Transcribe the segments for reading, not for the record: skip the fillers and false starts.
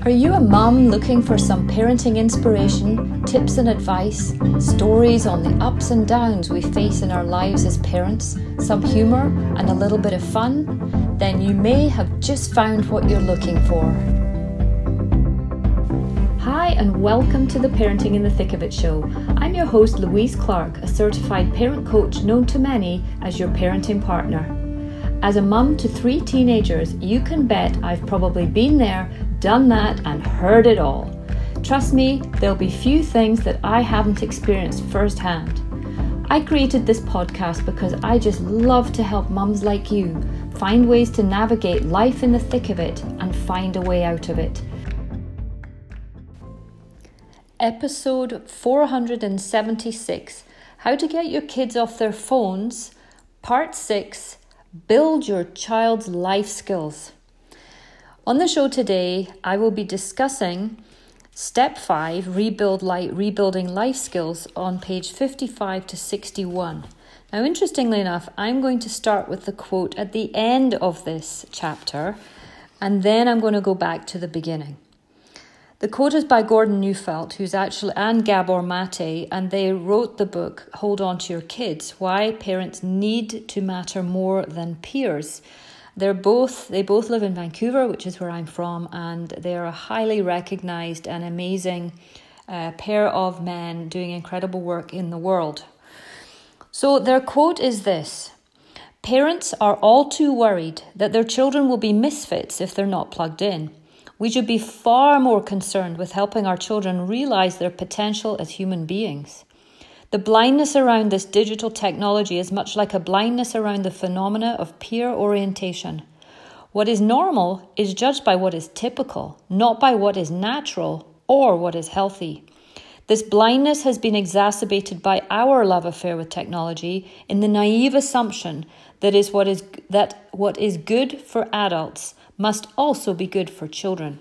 Are you a mum looking for some parenting inspiration, tips and advice, stories on the ups and downs we face in our lives as parents, some humour and a little bit of fun? Then you may have just found what you're looking for. Hi and welcome to the Parenting in the Thick of It show. I'm your host Louise Clark, a certified parent coach known to many as your parenting partner. As a mum to 3 teenagers, you can bet I've probably been there, done that and heard it all. Trust me, there'll be few things that I haven't experienced firsthand. I created this podcast because I just love to help mums like you find ways to navigate life in the thick of it and find a way out of it. Episode 476, How to Get Your Kids Off Their Phones, Part 6, Build Your Child's Life Skills. On the show today, I will be discussing Step 5, Rebuilding Life Skills on page 55 to 61. Now, interestingly enough, I'm going to start with the quote at the end of this chapter, and then I'm going to go back to the beginning. The quote is by Gordon Neufeld, and Gabor Mate, and they wrote the book, Hold On to Your Kids, Why Parents Need to Matter More Than Peers. They both live in Vancouver, which is where I'm from, and they're a highly recognised and amazing pair of men doing incredible work in the world. So their quote is this: "Parents are all too worried that their children will be misfits if they're not plugged in. We should be far more concerned with helping our children realise their potential as human beings. The blindness around this digital technology is much like a blindness around the phenomena of peer orientation. What is normal is judged by what is typical, not by what is natural or what is healthy. This blindness has been exacerbated by our love affair with technology in the naive assumption that what is good for adults must also be good for children."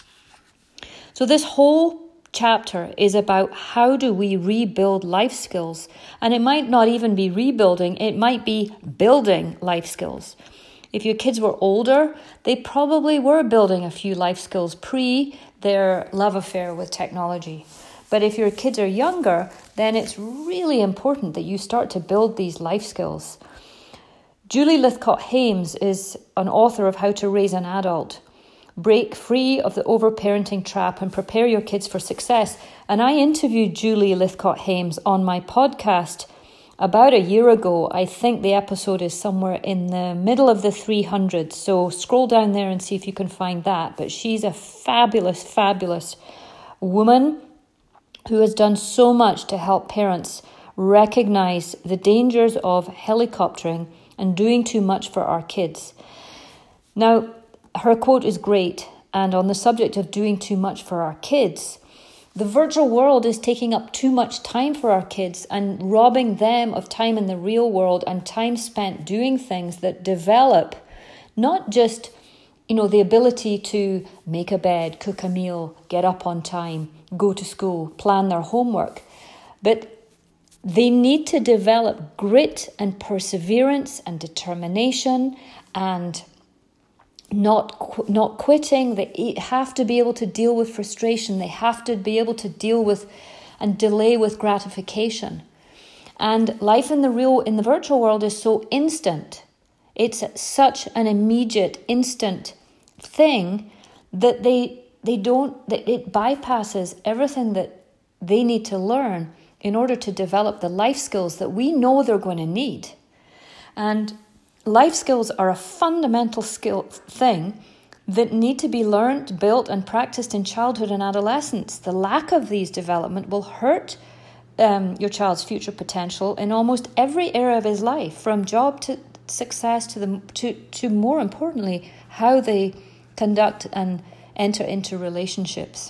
So this whole chapter is about how do we rebuild life skills, and it might not even be rebuilding, it might be building life skills. If your kids were older, they probably were building a few life skills pre their love affair with technology. But if your kids are younger, then it's really important that you start to build these life skills. Julie Lythcott-Haims is an author of How to Raise an Adult. Break free of the overparenting trap and prepare your kids for success. And I interviewed Julie Lythcott-Haims on my podcast about a year ago. I think the episode is somewhere in the middle of the 300s. So scroll down there and see if you can find that. But she's a fabulous, fabulous woman who has done so much to help parents recognize the dangers of helicoptering and doing too much for our kids. Now, her quote is great, and on the subject of doing too much for our kids, the virtual world is taking up too much time for our kids and robbing them of time in the real world and time spent doing things that develop not just, the ability to make a bed, cook a meal, get up on time, go to school, plan their homework, but they need to develop grit and perseverance and determination and not quitting. They have to be able to deal with frustration. They have to be able to deal with and delay with gratification. And life in the virtual world is so instant. It's such an immediate, instant thing that it bypasses everything that they need to learn in order to develop the life skills that we know they're going to need. And life skills are a fundamental thing that need to be learned, built, and practiced in childhood and adolescence. The lack of these development will hurt your child's future potential in almost every area of his life, from job to success to more importantly, how they conduct and enter into relationships.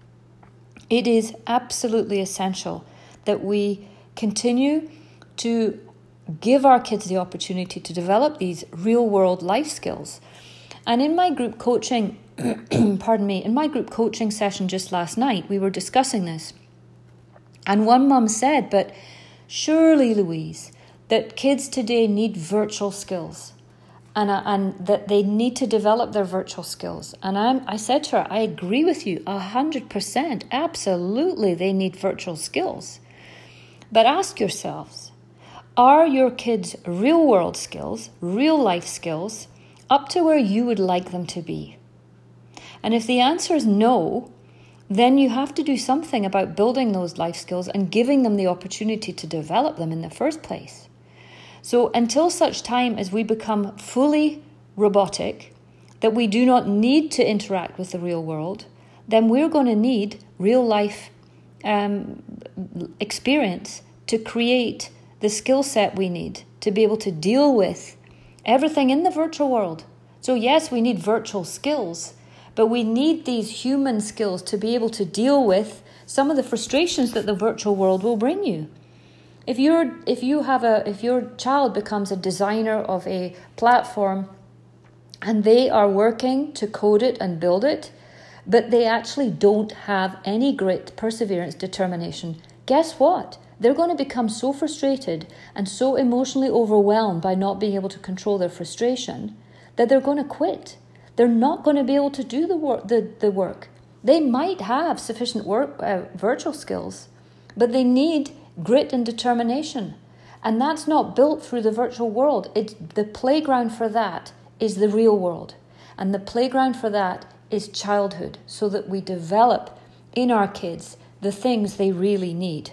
It is absolutely essential that we continue to give our kids the opportunity to develop these real-world life skills. And in my group coaching, in my group coaching session just last night, we were discussing this. And one mum said, "But surely, Louise, that kids today need virtual skills." and that they need to develop their virtual skills. And I said to her, I agree with you 100%. Absolutely, they need virtual skills. But ask yourselves, are your kids' real world skills, real life skills, up to where you would like them to be? And if the answer is no, then you have to do something about building those life skills and giving them the opportunity to develop them in the first place. So until such time as we become fully robotic, that we do not need to interact with the real world, then we're going to need real life experience to create the skill set we need to be able to deal with everything in the virtual world. So yes, we need virtual skills, but we need these human skills to be able to deal with some of the frustrations that the virtual world will bring you. If your child becomes a designer of a platform and they are working to code it and build it, but they actually don't have any grit, perseverance, determination, guess what? They're going to become so frustrated and so emotionally overwhelmed by not being able to control their frustration that they're going to quit. They're not going to be able to do the work. They might have sufficient virtual skills, but they need grit and determination. And that's not built through the virtual world. The playground for that is the real world. And the playground for that is childhood, so that we develop in our kids the things they really need.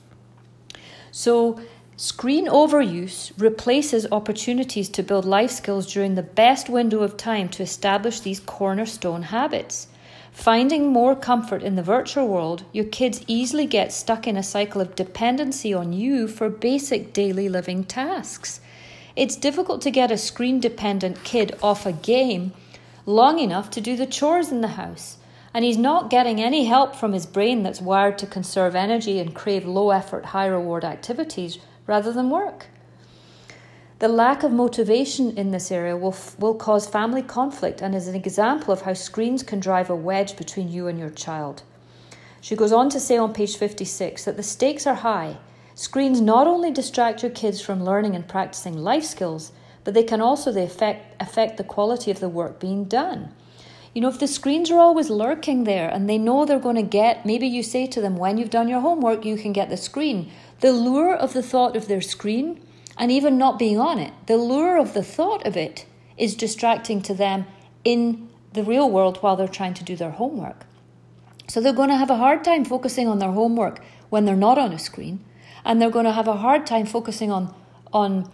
So screen overuse replaces opportunities to build life skills during the best window of time to establish these cornerstone habits. Finding more comfort in the virtual world, your kids easily get stuck in a cycle of dependency on you for basic daily living tasks. It's difficult to get a screen-dependent kid off a game long enough to do the chores in the house, and he's not getting any help from his brain that's wired to conserve energy and crave low-effort, high-reward activities rather than work. The lack of motivation in this area will cause family conflict and is an example of how screens can drive a wedge between you and your child. She goes on to say on page 56 that the stakes are high. Screens not only distract your kids from learning and practicing life skills, but they can also affect the quality of the work being done. You know, if the screens are always lurking there and they know they're going to get, maybe you say to them, when you've done your homework, you can get the screen. The lure of the thought of their screen, and even not being on it, the lure of the thought of it is distracting to them in the real world while they're trying to do their homework. So they're going to have a hard time focusing on their homework when they're not on a screen, and they're going to have a hard time focusing on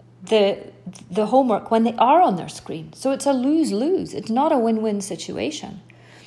the homework when they are on their screen. So it's a lose-lose. It's not a win-win situation.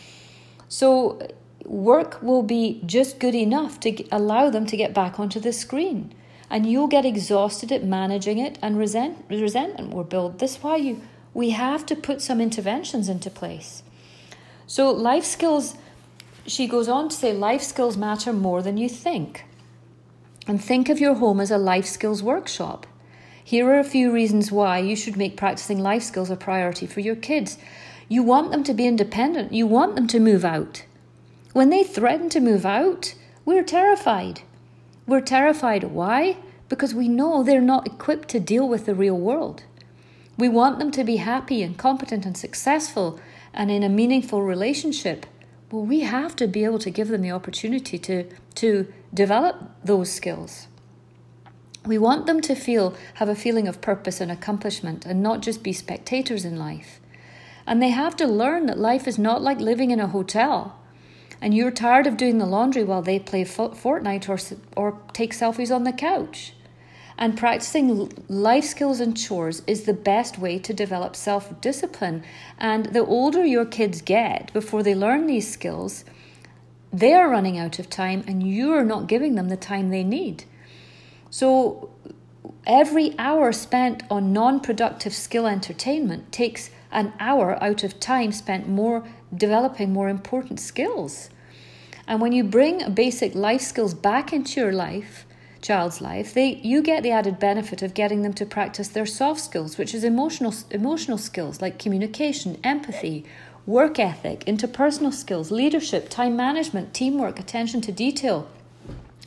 So work will be just good enough to allow them to get back onto the screen. And you'll get exhausted at managing it, and resentment will build. This is why we have to put some interventions into place. So life skills, she goes on to say, life skills matter more than you think. And think of your home as a life skills workshop. Here are a few reasons why you should make practicing life skills a priority for your kids. You want them to be independent. You want them to move out. When they threaten to move out, we're terrified. We're terrified. Why? Because we know they're not equipped to deal with the real world. We want them to be happy and competent and successful and in a meaningful relationship. Well, we have to be able to give them the opportunity to develop those skills. We want them to have a feeling of purpose and accomplishment and not just be spectators in life. And they have to learn that life is not like living in a hotel and you're tired of doing the laundry while they play Fortnite or take selfies on the couch. And practicing life skills and chores is the best way to develop self-discipline. And the older your kids get before they learn these skills, they are running out of time and you're not giving them the time they need. So every hour spent on non-productive skill entertainment takes an hour out of time spent developing more important skills. And when you bring basic life skills back into your child's life, you get the added benefit of getting them to practice their soft skills, which is emotional skills like communication, empathy, work ethic, interpersonal skills, leadership, time management, teamwork, attention to detail.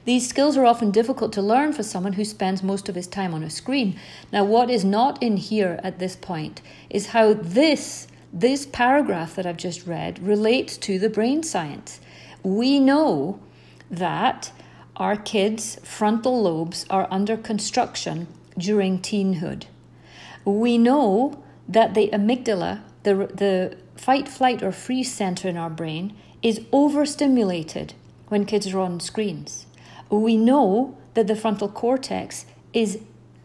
These skills are often difficult to learn for someone who spends most of his time on a screen. Now, what is not in here at this point is how this paragraph that I've just read relates to the brain science. We know that our kids' frontal lobes are under construction during teenhood. We know that the amygdala, the fight, flight, or freeze center in our brain, is overstimulated when kids are on screens. We know that the frontal cortex is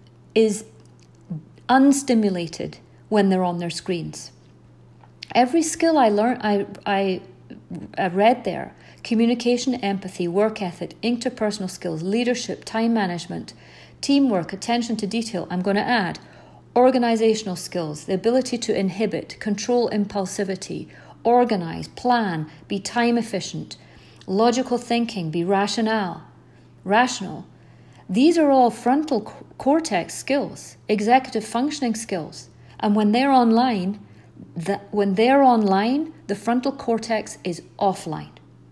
unstimulated when they're on their screens. Every skill I learned, I read there: communication, empathy, work ethic, interpersonal skills, leadership, time management, teamwork, attention to detail. I'm going to add organizational skills, the ability to inhibit, control impulsivity, organize, plan, be time efficient, logical thinking, be rational. These are all frontal cortex skills, executive functioning skills. And when they're online, the frontal cortex is offline.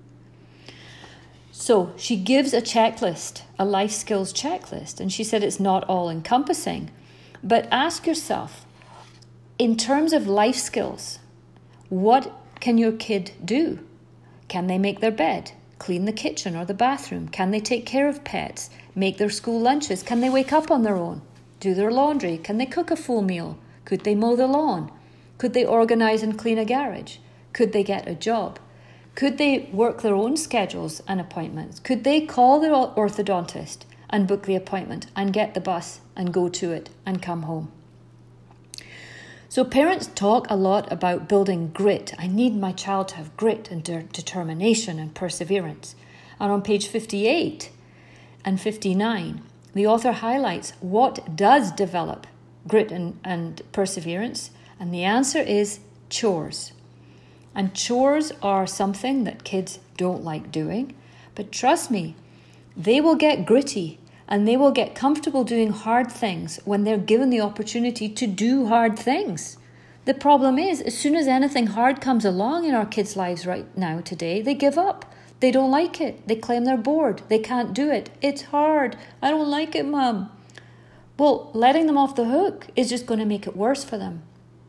So she gives a checklist, a life skills checklist, and she said it's not all encompassing. But ask yourself, in terms of life skills, what can your kid do? Can they make their bed, clean the kitchen or the bathroom? Can they take care of pets, make their school lunches? Can they wake up on their own, do their laundry? Can they cook a full meal? Could they mow the lawn? Could they organise and clean a garage? Could they get a job? Could they work their own schedules and appointments? Could they call their orthodontist and book the appointment and get the bus and go to it and come home? So parents talk a lot about building grit. I need my child to have grit and determination and perseverance. And on page 58 and 59, the author highlights what does develop grit and perseverance. And the answer is chores. And chores are something that kids don't like doing. But trust me, they will get gritty and they will get comfortable doing hard things when they're given the opportunity to do hard things. The problem is, as soon as anything hard comes along in our kids' lives right now today, they give up. They don't like it. They claim they're bored. They can't do it. It's hard. I don't like it, Mum. Well, letting them off the hook is just going to make it worse for them.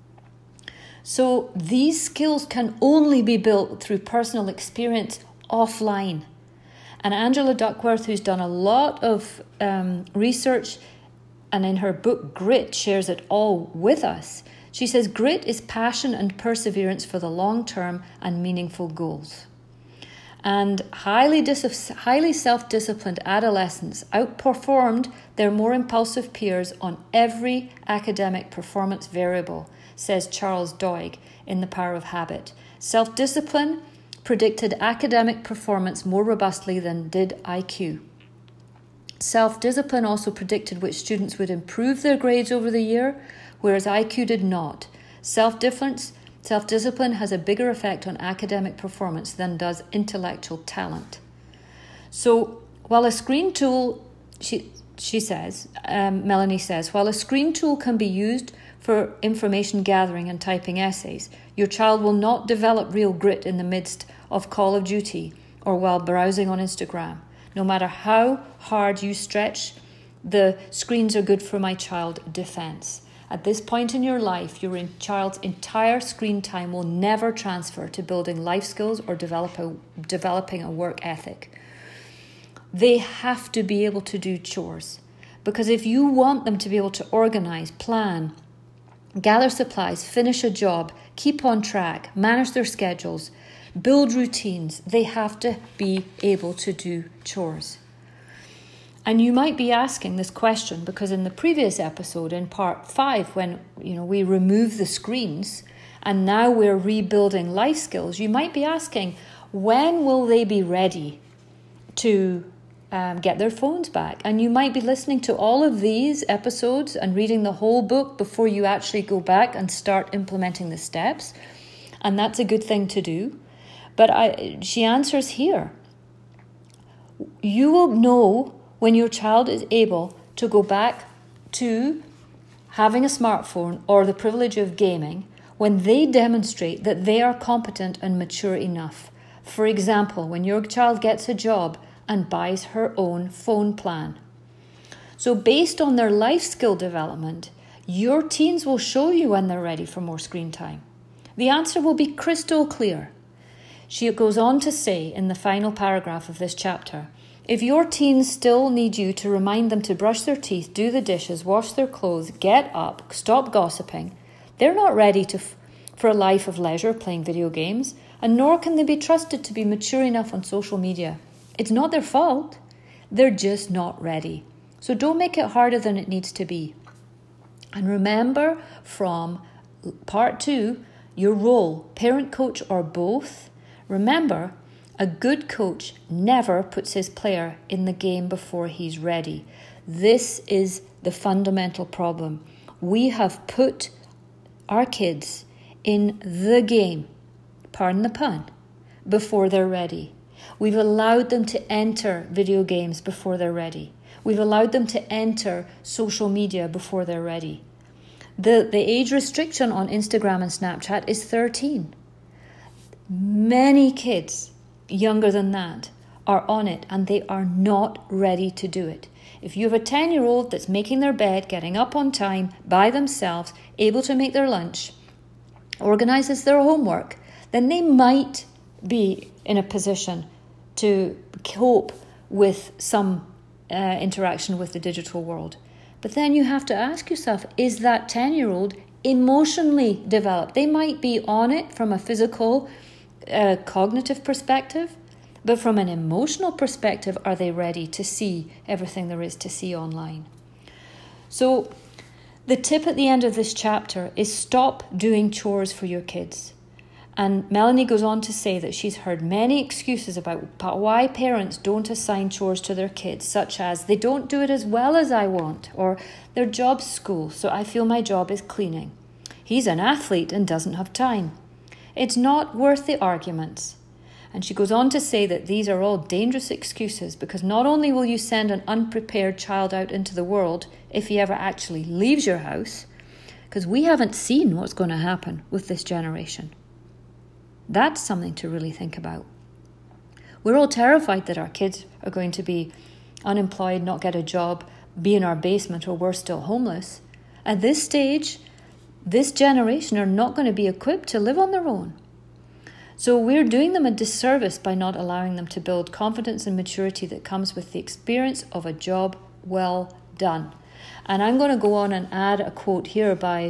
So these skills can only be built through personal experience offline. And Angela Duckworth, who's done a lot of research and in her book Grit shares it all with us. She says grit is passion and perseverance for the long term and meaningful goals. And highly self-disciplined adolescents outperformed their more impulsive peers on every academic performance variable, says Charles Duhigg in The Power of Habit. Self-discipline predicted academic performance more robustly than did IQ. Self-discipline also predicted which students would improve their grades over the year, whereas IQ did not. Self-discipline has a bigger effect on academic performance than does intellectual talent. So while a screen tool, Melanie says, while a screen tool can be used for information gathering and typing essays, your child will not develop real grit in the midst of Call of Duty or while browsing on Instagram. No matter how hard you stretch the screens are good for my child defense. At this point in your life, your child's entire screen time will never transfer to building life skills or developing a work ethic. They have to be able to do chores. Because if you want them to be able to organize, plan, gather supplies, finish a job, keep on track, manage their schedules, build routines, they have to be able to do chores. And you might be asking this question because in the previous episode, in part 5, when we remove the screens and now we're rebuilding life skills, you might be asking, when will they be ready to get their phones back? And you might be listening to all of these episodes and reading the whole book before you actually go back and start implementing the steps. And that's a good thing to do. But she answers here. You will know when your child is able to go back to having a smartphone or the privilege of gaming when they demonstrate that they are competent and mature enough. For example, when your child gets a job and buys her own phone plan. So based on their life skill development, your teens will show you when they're ready for more screen time. The answer will be crystal clear. She goes on to say in the final paragraph of this chapter, if your teens still need you to remind them to brush their teeth, do the dishes, wash their clothes, get up, stop gossiping, they're not ready for a life of leisure playing video games, and nor can they be trusted to be mature enough on social media. It's not their fault. They're just not ready. So don't make it harder than it needs to be. And remember from part 2, your role, parent, coach, or both. Remember, a good coach never puts his player in the game before he's ready. This is the fundamental problem. We have put our kids in the game, pardon the pun, before they're ready. We've allowed them to enter video games before they're ready. We've allowed them to enter social media before they're ready. The age restriction on Instagram and Snapchat is 13. Many kids younger than that are on it and they are not ready to do it. If you have a 10-year-old that's making their bed, getting up on time, by themselves, able to make their lunch, organises their homework, then they might be in a position to cope with some interaction with the digital world. But then you have to ask yourself, is that 10-year-old emotionally developed? They might be on it from a physical, cognitive perspective, but from an emotional perspective, are they ready to see everything there is to see online? So the tip at the end of this chapter is stop doing chores for your kids. And Melanie goes on to say that she's heard many excuses about why parents don't assign chores to their kids, such as they don't do it as well as I want, or their job's school, so I feel my job is cleaning. He's an athlete and doesn't have time. It's not worth the arguments. And she goes on to say that these are all dangerous excuses because not only will you send an unprepared child out into the world if he ever actually leaves your house, because we haven't seen what's going to happen with this generation. That's something to really think about. We're all terrified that our kids are going to be unemployed, not get a job, be in our basement, or worse still, homeless. At this stage, this generation are not going to be equipped to live on their own. So we're doing them a disservice by not allowing them to build confidence and maturity that comes with the experience of a job well done. And I'm going to go on and add a quote here by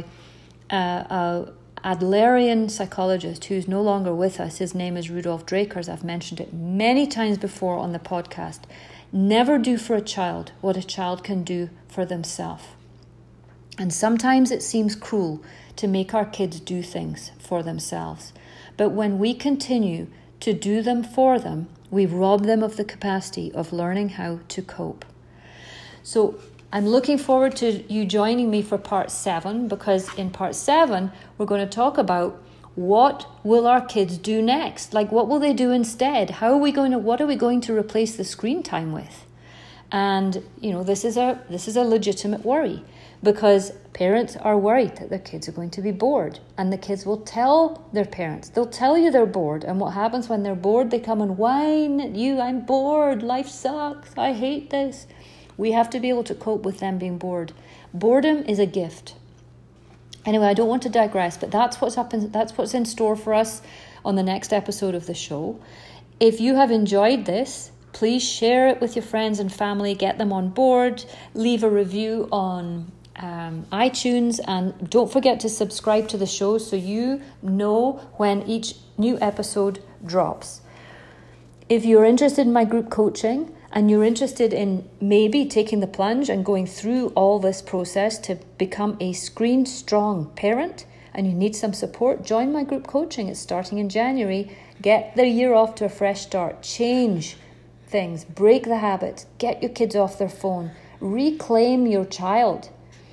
a Adlerian psychologist who's no longer with us. His name is Rudolf Drakers. I've mentioned it many times before on the podcast. Never do for a child what a child can do for themselves. And sometimes it seems cruel to make our kids do things for themselves. But when we continue to do them for them, we rob them of the capacity of learning how to cope. So I'm looking forward to you joining me for part 7, because in part 7, we're going to talk about what will our kids do next? Like, what will they do instead? What are we going to replace the screen time with? And, this is a legitimate worry, because parents are worried that their kids are going to be bored, and the kids will tell their parents. They'll tell you they're bored, and what happens when they're bored? They come and whine at you. I'm bored. Life sucks. I hate this. We have to be able to cope with them being bored. Boredom is a gift. Anyway, I don't want to digress, but that's what's in store for us on the next episode of the show. If you have enjoyed this, please share it with your friends and family, get them on board, leave a review on iTunes, and don't forget to subscribe to the show so you know when each new episode drops. If you're interested in my group coaching, and you're interested in maybe taking the plunge and going through all this process to become a screen-strong parent, and you need some support, join my group coaching. It's starting in January. Get the year off to a fresh start. Change things. Break the habits. Get your kids off their phone. Reclaim your child.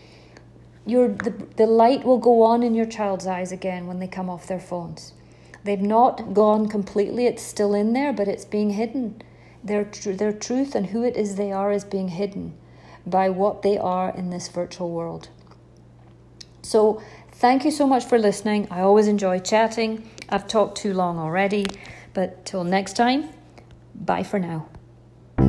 The light will go on in your child's eyes again when they come off their phones. They've not gone completely. It's still in there, but it's being hidden. Their truth and who it is they are is being hidden by what they are in this virtual world. So thank you so much for listening. I always enjoy chatting. I've talked too long already, but till next time, bye for now.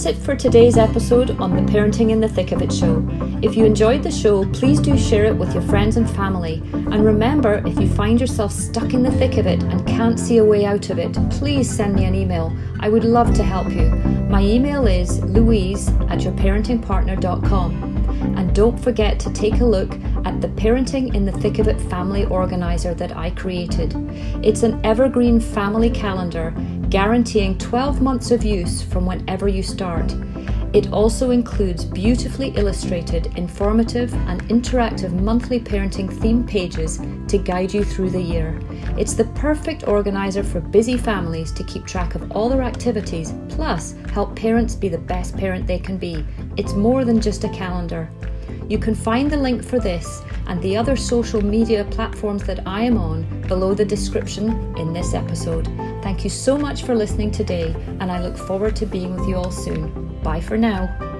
that's it for today's episode on the Parenting in the Thick of It show. If you enjoyed the show, please do share it with your friends and family. And remember, if you find yourself stuck in the thick of it and can't see a way out of it, please send me an email. I would love to help you. My email is louise@yourparentingpartner.com. And don't forget to take a look at the Parenting in the Thick of It family organizer that I created. It's an evergreen family calendar guaranteeing 12 months of use from whenever you start. It also includes beautifully illustrated, informative and interactive monthly parenting theme pages to guide you through the year. It's the perfect organizer for busy families to keep track of all their activities, plus help parents be the best parent they can be. It's more than just a calendar. You can find the link for this and the other social media platforms that I am on below the description in this episode. Thank you so much for listening today, and I look forward to being with you all soon. Bye for now.